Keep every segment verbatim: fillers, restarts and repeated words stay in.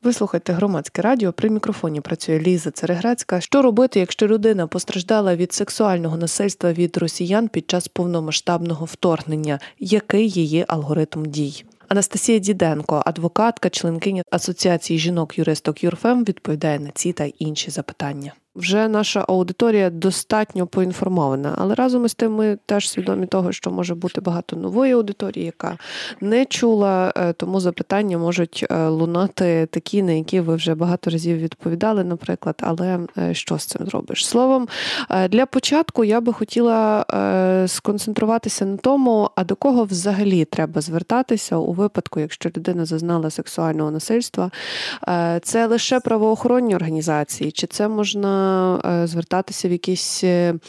Ви слухаєте Громадське радіо, при мікрофоні працює Ліза Цереграцька. Що робити, якщо людина постраждала від сексуального насильства від росіян під час повномасштабного вторгнення? Який її алгоритм дій? Анастасія Діденко, адвокатка, членкиня Асоціації жінок-юристок Юрфем, відповідає на ці та інші запитання. Вже наша аудиторія достатньо поінформована, але разом із тим ми теж свідомі того, що може бути багато нової аудиторії, яка не чула, тому запитання можуть лунати такі, на які ви вже багато разів відповідали, наприклад, але що з цим зробиш? Словом, для початку я би хотіла сконцентруватися на тому, а до кого взагалі треба звертатися у випадку, якщо людина зазнала сексуального насильства. Це лише правоохоронні організації, чи це можна звертатися в якісь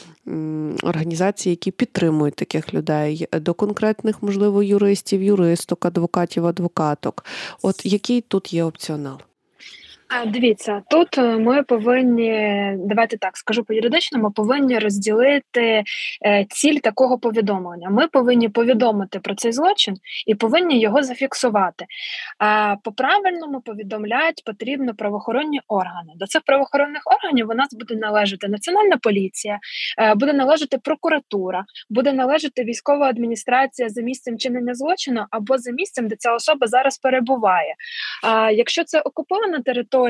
організації, які підтримують таких людей, до конкретних, можливо, юристів, юристок, адвокатів, адвокаток. От який тут є опціонал? Дивіться, тут ми повинні, давайте так скажу по-юридичному, повинні розділити ціль такого повідомлення. Ми повинні повідомити про цей злочин і повинні його зафіксувати. По-правильному повідомляти потрібно правоохоронні органи. До цих правоохоронних органів у нас буде належати Національна поліція, буде належати прокуратура, буде належати військова адміністрація за місцем чинення злочину або за місцем, де ця особа зараз перебуває. Якщо це окупована територія,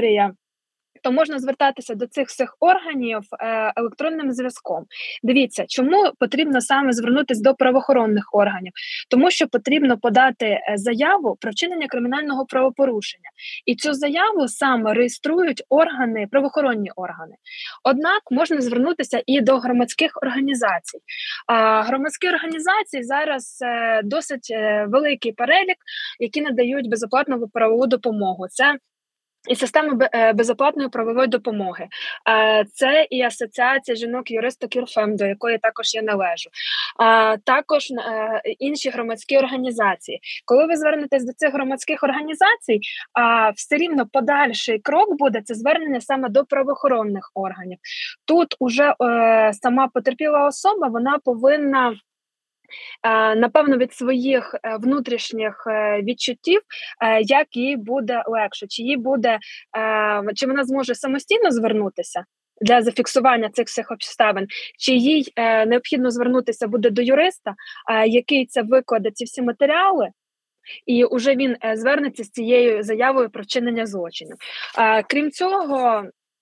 то можна звертатися до цих всіх органів е, електронним зв'язком. Дивіться, чому потрібно саме звернутися до правоохоронних органів? Тому що потрібно подати заяву про вчинення кримінального правопорушення. І цю заяву саме реєструють органи, правоохоронні органи. Однак можна звернутися і до громадських організацій. А громадські організації зараз е, досить е, великий перелік, які надають безоплатну правову допомогу. Це і система безоплатної правової допомоги. Це і Асоціація жінок-юристок Юрфем, до якої також я належу. Також інші громадські організації. Коли ви звернетесь до цих громадських організацій, все рівно подальший крок буде – це звернення саме до правоохоронних органів. Тут уже сама потерпіла особа, вона повинна напевно, від своїх внутрішніх відчуттів, як їй буде легше, чи їй буде, чи вона зможе самостійно звернутися для зафіксування цих всіх обставин, чи їй необхідно звернутися буде до юриста, який це викладе ці всі матеріали, і вже він звернеться з цією заявою про вчинення злочину. Крім цього,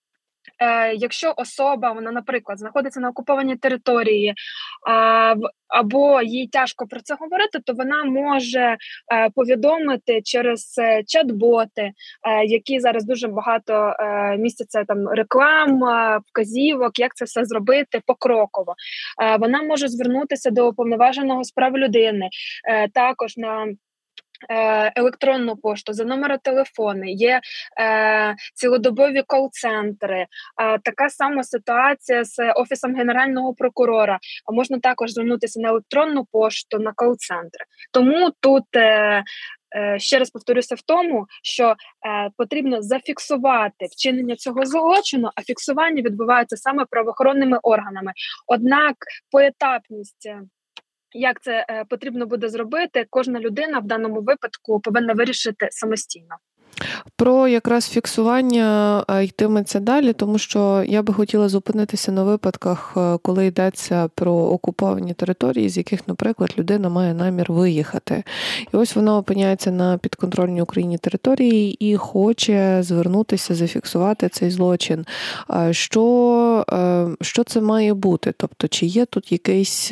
Е, якщо особа, вона, наприклад, знаходиться на окупованій території, а, в, або їй тяжко про це говорити, то вона може е, повідомити через е, чат-боти, е, які зараз дуже багато е, містяться там реклам, е, вказівок, як це все зробити покроково. Е, вона може звернутися до уповноваженого з прав людини, е, також на електронну пошту, за номери телефону, є е, цілодобові кол-центри. Е, така сама ситуація з Офісом Генерального прокурора. Можна також звернутися на електронну пошту, на кол-центри. Тому тут, е, е, ще раз повторюся в тому, що е, потрібно зафіксувати вчинення цього злочину, а фіксування відбувається саме правоохоронними органами. Однак поетапність, як це е, потрібно буде зробити, кожна людина в даному випадку повинна вирішити самостійно. Про якраз фіксування йтиметься далі, тому що я би хотіла зупинитися на випадках, коли йдеться про окуповані території, з яких, наприклад, людина має намір виїхати. І ось вона опиняється на підконтрольній Україні території і хоче звернутися, зафіксувати цей злочин. Що, що це має бути? Тобто, чи є тут якийсь,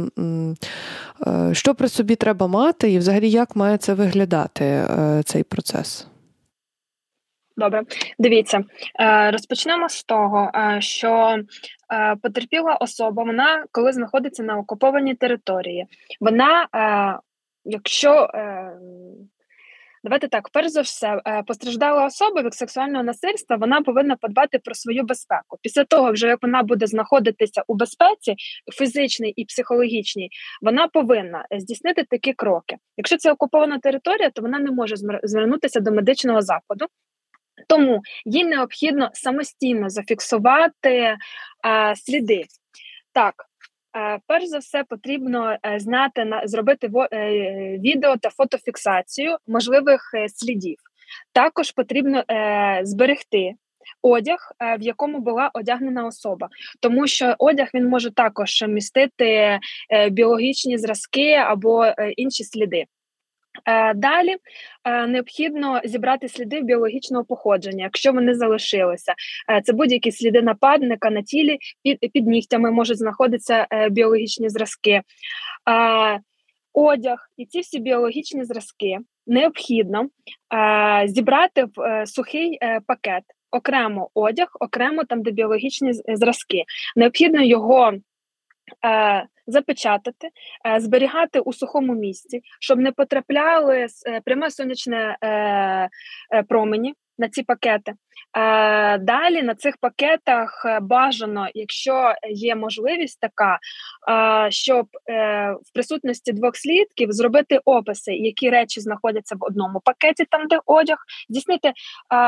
що при собі треба мати і взагалі як має це виглядати, цей процес? Добре, дивіться, розпочнемо з того, що потерпіла особа, вона, коли знаходиться на окупованій території, вона, якщо, давайте так, перш за все, постраждала особа від сексуального насильства, вона повинна подбати про свою безпеку. Після того, вже як вона буде знаходитися у безпеці, фізичній і психологічній, вона повинна здійснити такі кроки. Якщо це окупована територія, то вона не може звернутися до медичного закладу, тому їй необхідно самостійно зафіксувати а, сліди. Так, а, перш за все потрібно а, знати, на, зробити во, а, відео та фотофіксацію можливих а, слідів. Також потрібно е, зберегти одяг, е, в якому була одягнена особа, тому що одяг він може також містити е, біологічні зразки або е, інші сліди. Е, Далі е, необхідно зібрати сліди біологічного походження, якщо вони залишилися. Е, Це будь-які сліди нападника на тілі, під, під нігтями можуть знаходитися е, біологічні зразки. Е, Одяг і ці всі біологічні зразки необхідно е, зібрати в е, сухий е, пакет. Окремо одяг, окремо там, де біологічні зразки. Необхідно його е, запечатати, е, зберігати у сухому місці, щоб не потрапляли е, пряме сонячне е, е, промені на ці пакети. Е, далі на цих пакетах бажано, якщо є можливість така, е, щоб е, в присутності двох свідків зробити описи, які речі знаходяться в одному пакеті, там де одяг, здійснити е,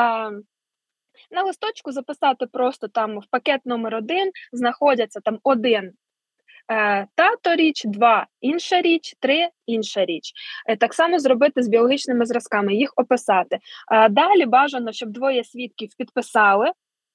на листочку, записати просто там в пакет номер один знаходяться там один Е, тато річ, два інша річ, три інша річ. Е, так само зробити з біологічними зразками, їх описати. Е, далі бажано, щоб двоє свідків підписали,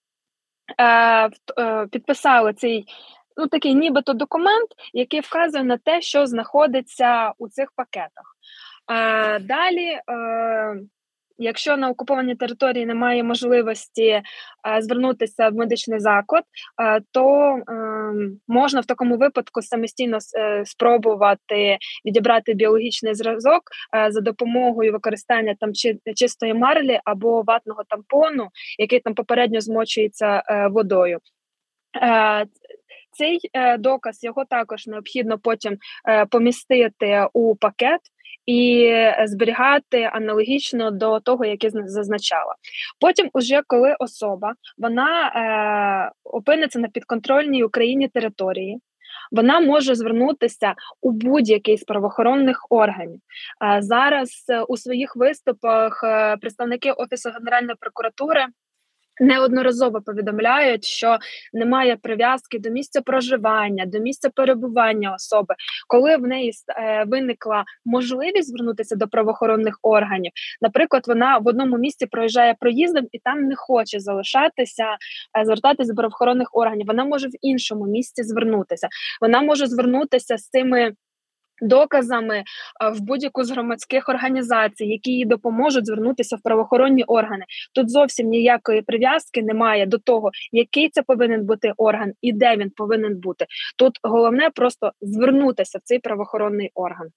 е, е, підписали цей, ну, такий нібито документ, який вказує на те, що знаходиться у цих пакетах. Е, далі, е, якщо на окупованій території немає можливості е, звернутися в медичний заклад, е, то е, можна в такому випадку самостійно е, спробувати відібрати біологічний зразок е, за допомогою використання там чи, чистої марлі або ватного тампону, який там попередньо змочується е, водою. Е, Цей е, доказ, його також необхідно потім е, помістити у пакет і зберігати аналогічно до того, яке зазначала. Потім, уже коли особа вона е, опиниться на підконтрольній Україні території, вона може звернутися у будь-який з правоохоронних органів. Е, зараз е, у своїх виступах е, представники Офісу Генеральної прокуратури неодноразово повідомляють, що немає прив'язки до місця проживання, до місця перебування особи. Коли в неї е, виникла можливість звернутися до правоохоронних органів, наприклад, вона в одному місці проїжджає проїздом і там не хоче залишатися, е, звертатися до правоохоронних органів, вона може в іншому місці звернутися. Вона може звернутися з цими доказами в будь-яку з громадських організацій, які їй допоможуть звернутися в правоохоронні органи. Тут зовсім ніякої прив'язки немає до того, який це повинен бути орган і де він повинен бути. Тут головне просто звернутися в цей правоохоронний орган.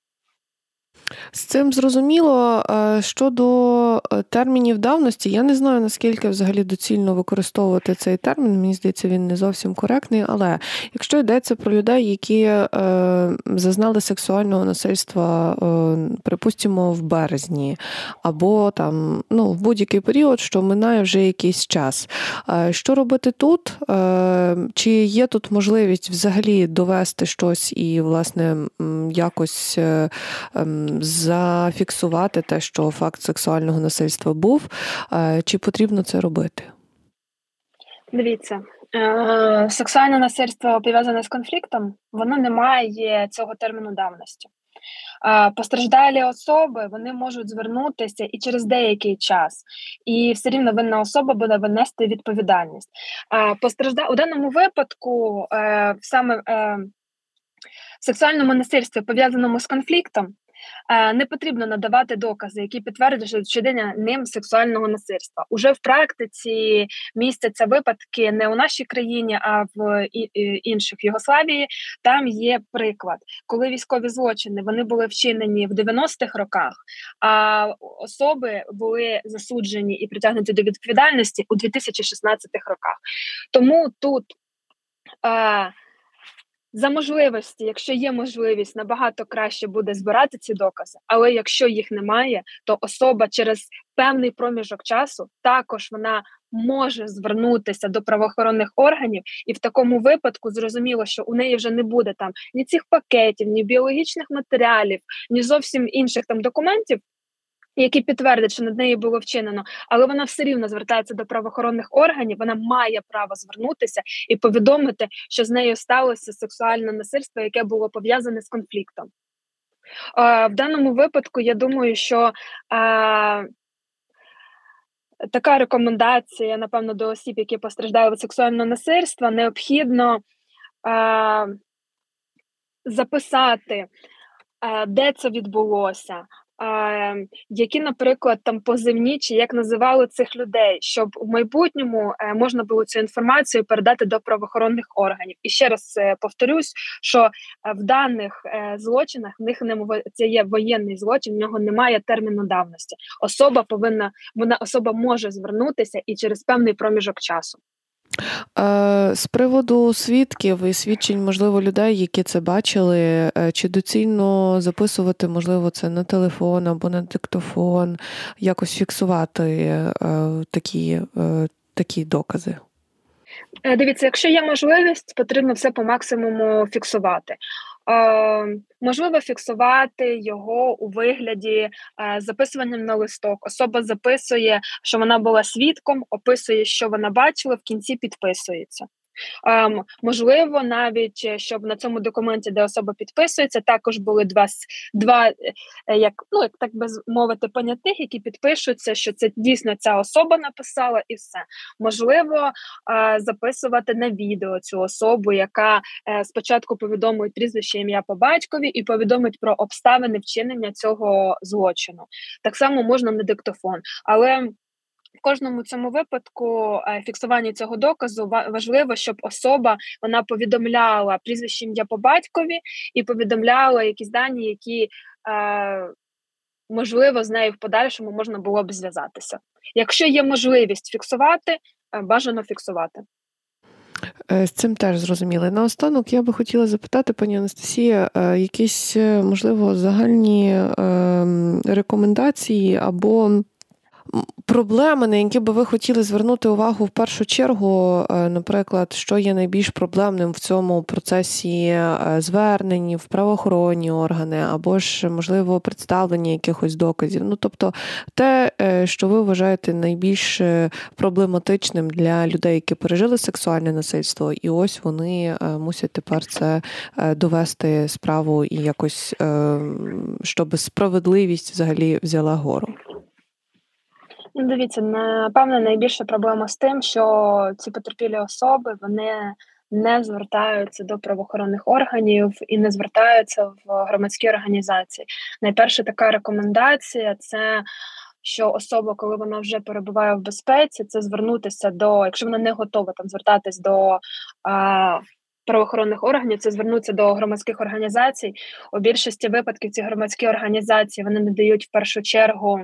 З цим зрозуміло. Щодо термінів давності, я не знаю, наскільки взагалі доцільно використовувати цей термін. Мені здається, він не зовсім коректний, але якщо йдеться про людей, які е, зазнали сексуального насильства, е, припустимо, в березні, або там, ну, в будь-який період, що минає вже якийсь час. Е, що робити тут? Е, чи є тут можливість взагалі довести щось і, власне, якось е, е, зафіксувати те, що факт сексуального насильства був, чи потрібно це робити? Дивіться, е- сексуальне насильство пов'язане з конфліктом, воно не має цього терміну давності. Е- постраждалі особи, вони можуть звернутися і через деякий час, і все рівно винна особа буде винести відповідальність. Е- постражда... У даному випадку е- саме е- в сексуальному насильстві, пов'язаному з конфліктом, не потрібно надавати докази, які підтверджують вчинення ним сексуального насильства. Уже в практиці містяться випадки не у нашій країні, а в інших. Югославії там є приклад, коли військові злочини вони були вчинені в дев'яностих роках, а особи були засуджені і притягнуті до відповідальності у дві тисячі шістнадцятих роках. Тому тут а, за можливості, якщо є можливість, набагато краще буде збирати ці докази, але якщо їх немає, то особа через певний проміжок часу також вона може звернутися до правоохоронних органів, і в такому випадку зрозуміло, що у неї вже не буде там ні цих пакетів, ні біологічних матеріалів, ні зовсім інших там документів, які підтвердять, що над нею було вчинено, але вона все рівно звертається до правоохоронних органів, вона має право звернутися і повідомити, що з нею сталося сексуальне насильство, яке було пов'язане з конфліктом. Е, в даному випадку, я думаю, що е, така рекомендація, напевно, до осіб, які постраждали від сексуального насильства, необхідно е, записати, е, де це відбулося, е, які, наприклад, там позивні, чи як називали цих людей, щоб в майбутньому е, можна було цю інформацію передати до правоохоронних органів. І ще раз е, повторюсь, що е, в даних е, злочинах, в них не мов- це є воєнний злочин, в нього немає терміну давності. Особа повинна, вона особа може звернутися і через певний проміжок часу. Е, З приводу свідків і свідчень, можливо, людей, які це бачили, е, чи доцільно записувати, можливо, це на телефон або на диктофон, якось фіксувати е, такі, е, такі докази? Е, Дивіться, якщо є можливість, потрібно все по максимуму фіксувати. Е, можливо, фіксувати його у вигляді е, записуванням на листок. Особа записує, що вона була свідком, описує, що вона бачила, в кінці підписується. Ем, можливо, навіть е, щоб на цьому документі, де особа підписується, також були два, с- два е, як, ну, як так би з- мовити, понятих, які підпишуться, що це дійсно ця особа написала, і все. Можливо, е, записувати на відео цю особу, яка е, спочатку повідомить прізвище, ім'я по батькові і повідомить про обставини вчинення цього злочину. Так само можна на диктофон. Але в кожному цьому випадку е, фіксування цього доказу ва- важливо, щоб особа вона повідомляла прізвище, ім'я по батькові і повідомляла якісь дані, які е, можливо з нею в подальшому можна було б зв'язатися. Якщо є можливість фіксувати, е, бажано фіксувати. Е, З цим теж зрозуміли. Наостанок я би хотіла запитати, пані Анастасія, е, якісь, е, можливо, загальні ем, рекомендації або м, проблеми, на які би ви хотіли звернути увагу в першу чергу, е, наприклад, що є найбільш проблемним в цьому процесі е, звернень в правоохоронні органи, або ж, можливо, представлення якихось доказів. Ну, тобто, те, е, що ви вважаєте найбільш е, проблематичним для людей, які пережили сексуальне насильство, і ось вони е, мусять тепер це е, довести справу і якось, е, щоб справедливість взагалі взяла гору. Ну, дивіться, напевно, найбільша проблема з тим, що ці потерпілі особи вони не звертаються до правоохоронних органів і не звертаються в громадські організації. Найперша така рекомендація це. Що особа, коли вона вже перебуває в безпеці, це звернутися до, якщо вона не готова там звертатись до а, правоохоронних органів, це звернутися до громадських організацій. У більшості випадків ці громадські організації вони надають в першу чергу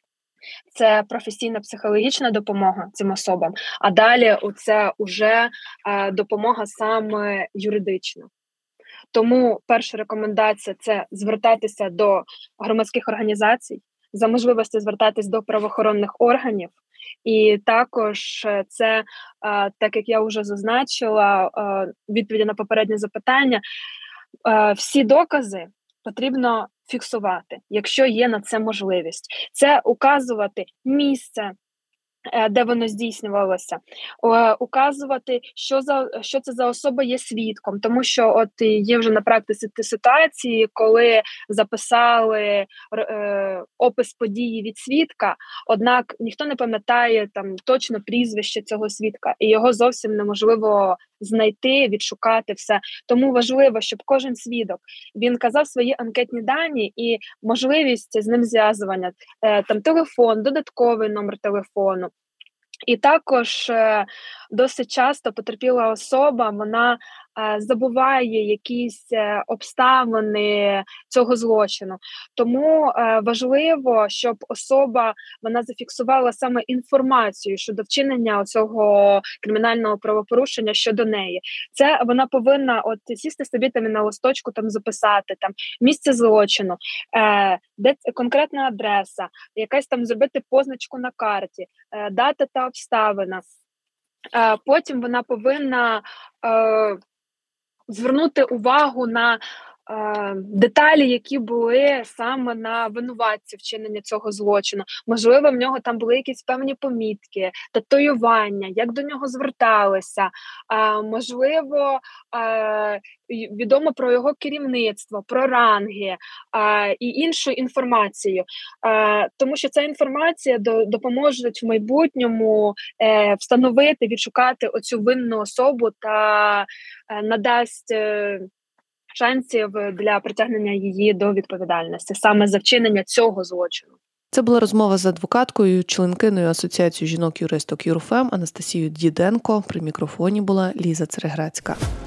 це професійна психологічна допомога цим особам, а далі це вже е, допомога саме юридична. Тому перша рекомендація – це звертатися до громадських організацій, за можливості звертатись до правоохоронних органів. І також це, е, так як я вже зазначила, е, відповіді на попереднє запитання, е, всі докази потрібно фіксувати, якщо є на це можливість. Це указувати місце, е, де воно здійснювалося, е, указувати, що за що це за особа є свідком, тому що от є вже на практиці ті ситуації, коли записали е, опис події від свідка, однак ніхто не пам'ятає там точно прізвище цього свідка, і його зовсім неможливо знайти, відшукати все. Тому важливо, щоб кожен свідок він казав свої анкетні дані і можливість з ним зв'язування, е, там телефон, додатковий номер телефону. І також е, досить часто потерпіла особа, вона е, забуває якісь е, обставини цього злочину. Тому е, важливо, щоб особа вона зафіксувала саме інформацію щодо вчинення цього кримінального правопорушення щодо неї. Це вона повинна от сісти собі там і на листочку там записати там місце злочину, е, де конкретна адреса, якась там зробити позначку на карті, е, дата та обставина. Е, потім вона повинна е, звернути увагу на деталі, які були саме на винуватці вчинення цього злочину. Можливо, в нього там були якісь певні помітки, татуювання, як до нього зверталися. Можливо, відомо про його керівництво, про ранги і іншу інформацію. Тому що ця інформація допоможе в майбутньому встановити, відшукати оцю винну особу та надасть шансів для притягнення її до відповідальності саме за вчинення цього злочину. Це була розмова з адвокаткою, членкиною Асоціації жінок-юристок ЮРФЕМ Анастасією Діденко. При мікрофоні була Ліза Цереграцька.